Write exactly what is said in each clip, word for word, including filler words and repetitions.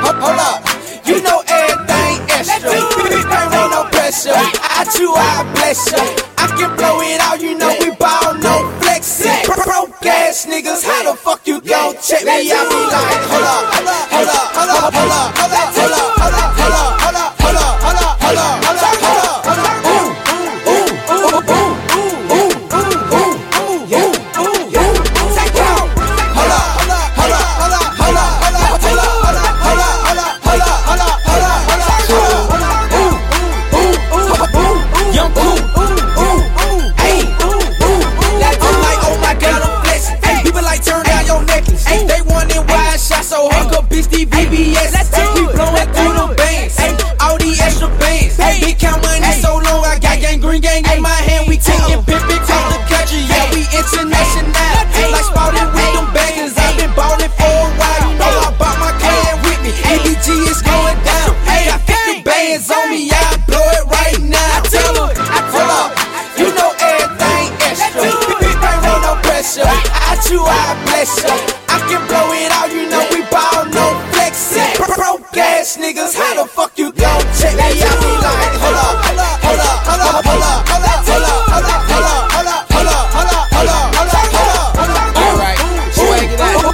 Hold up, you know everything extra. Ain't want no pressure. I chew, I bless ya. I can blow it out, you know we ball, no flexing. Broke ass niggas, how the fuck you gon' check me? I be like, hold up, hold up, hold up, hold up, hold up, hold up, hold up, hold up, hold up, hold up, hold up, hold up, hold up, hold up, hold up, hold up. Ooh, ooh, ooh, ooh, ooh, ooh, ooh, yeah, yeah. Take out. Hold up, hold up, hold up, hold up, hold up, hold up, hold up, hold up, hold up, hold up, hold up, hold up, hold up, hold up, hold up. Ooh, ooh, ooh, ooh, young cool. So hook up bitch, these V B S. We blowin' through the bands. All these extra bands. Big count money so long, I got gang green gang in my hand. We taking pimpin' across the country, yeah, we international. Like spotted with them bangers, I've been ballin' for a while. You know I bought my can with me. A B G is going down. Hey, I fifty bands on me, I blow it right now. I tell them, I tell them, you know everything extra. Ain't want no pressure. I chew, I bless ya. I can blow it out, you know we ball, no flexing. Broke ass niggas, how the fuck you gon' check me? I be like, hold up, hold up, hold up, hold up, hold up, hold up, hold up, hold up, hold up, hold up, hold up, hold up, hold up, hold up, hold up, hold up. All right, swag it out.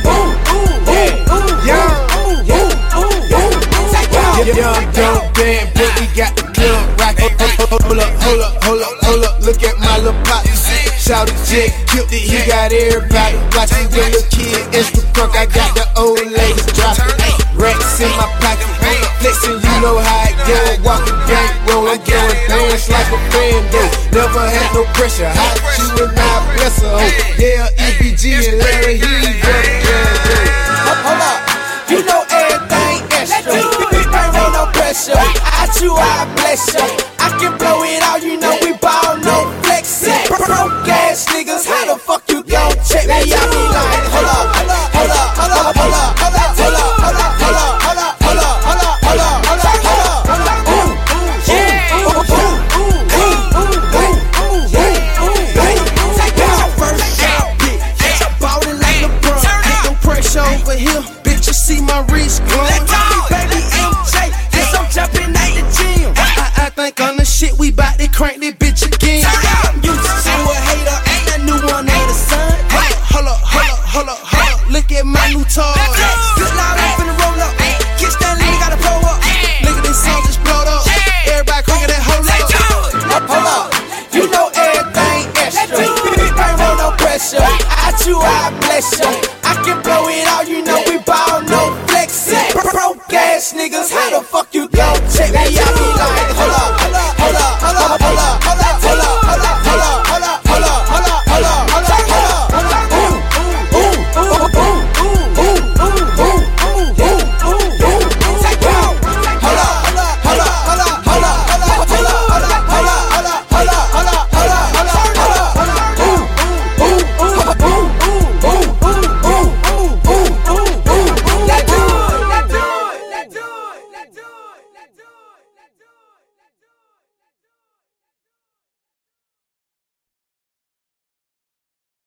Yeah, yeah, young, young band, but we got the club rockin'. Hold up, hold up, hold up, hold up, look at my little pop. Shout it, Jake, killed it, he got everybody watching. The little kid, extra crunk, I got the old ladies dropping. Racks in my pocket, flexing, you know how it go. Walking gang roll, I'm going dance like a fan though. Never had no pressure, how you and I bless her. Oh, yeah, E B G and Larry, he Hold up, you know everything extra. Ain't want no pressure. I chew, I bless ya. I can blow it out, you know we ball, no flexing. Broke ass niggas, how the fuck you gon' check me? I be like, hold up, hold up, hold up, hold up, hold up, hold up, hold up, hold up, hold up, hold up, hold up, hold up, hold up, hold up, hold up, hold up. Ooh, yeah, ooh, ooh, ooh, ooh, ooh, yeah, ooh, yeah. Take out first shot, bitch. I'm ballin' like LeBron. Get no pressure over here, bitch. You see my wrist glowing. Baby M J, yes I'm jumping at the gym. I I think on the shit we bout to crank this bitch again. Look at my new toy. Good loud, I'm finna roll up. Kick Stanley, we gotta blow up. Look at this song just blowed up. Everybody cranking that whole up. Hold up, you know everything extra. Ain't want no pressure. I chew, I bless ya. I can blow it out, you know we ball, no flexing. Broke ass niggas, how the fuck you gon' check me? I be like.